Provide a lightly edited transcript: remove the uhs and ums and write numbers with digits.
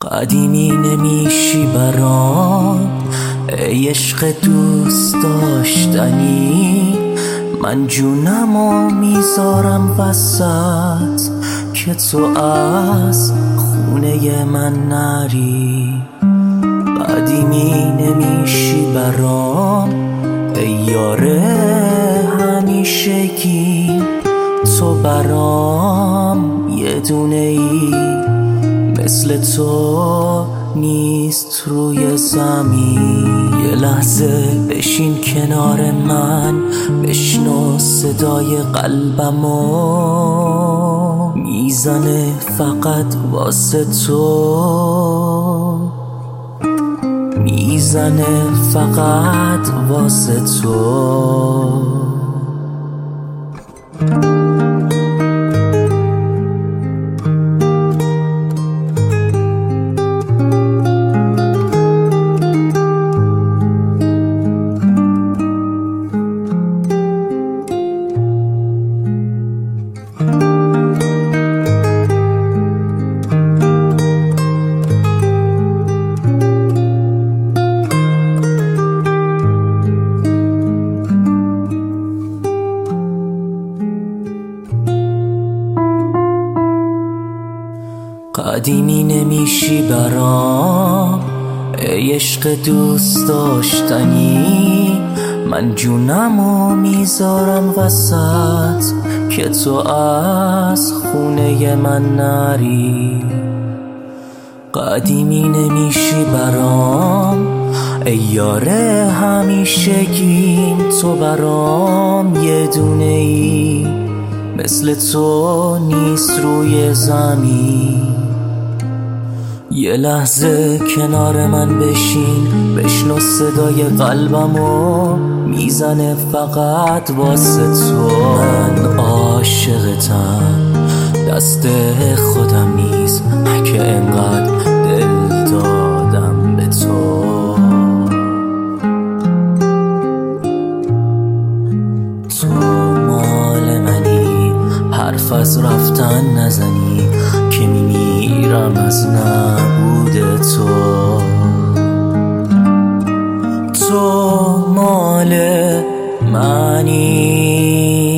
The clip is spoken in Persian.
قدیمی نمیشی برام ای عشق دوست داشتنی، من جونمو میذارم وسط که تو از خونه من نری. قدیمی نمیشی برام ای یاره همیشگی، تو برام یه دونه ای، مثل تو نیست روی زمین. یه لحظه بشین کنار من، بشنو صدای قلبمو میزنه فقط واسه تو، میزنه فقط واسه تو. قدیمی نمیشی برام ای عشق دوست داشتنی، من جونمو میذارم وسط که تو از خونه من نری. قدیمی نمیشی برام ای یاره همیشگیم، تو برام یه دونه ای، مثل تو نیست روی زمین. یه لحظه کنار من بشین، بشنو صدای قلبمو میزنه فقط واسه تو. من عاشقتم، دست خودم نیست که انقدر دل دادم به تو. تو مال منی، حرف از رفتن نزنی که میمیرم از نبود تو. تو مال منی.